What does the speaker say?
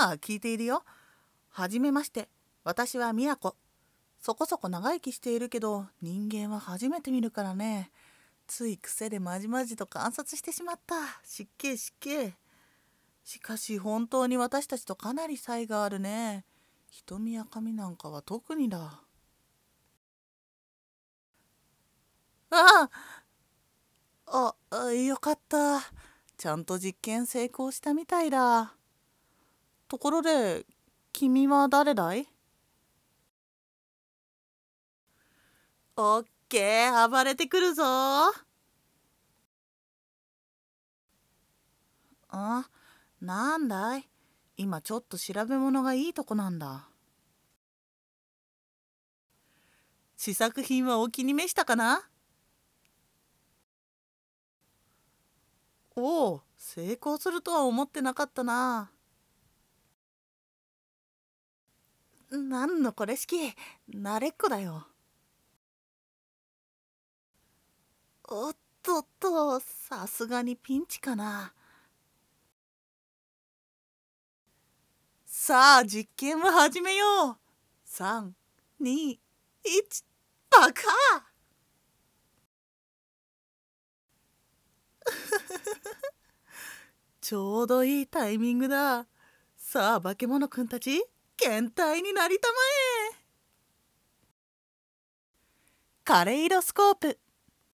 ああ、聞いているよ。はじめまして。私はみやこ。そこそこ長生きしているけど、人間は初めて見るからね。つい癖でまじまじと観察してしまった。失敬失敬。しかし本当に私たちとかなり差異があるね。瞳や髪なんかは特にだ。あよかった。ちゃんと実験成功したみたいだ。ところで、君は誰だい？オッケー、暴れてくるぞ。なんだい？今ちょっと調べ物がいいとこなんだ。試作品はお気に召したかな？おお、成功するとは思ってなかったな。なんのこれしき、慣れっこだよ。おっとっと、さすがにピンチかな。さあ、実験を始めよう。3、2、1、爆破。ちょうどいいタイミングだ。さあ、化け物くんたち、検体になりたまえ。カレイドスコープ。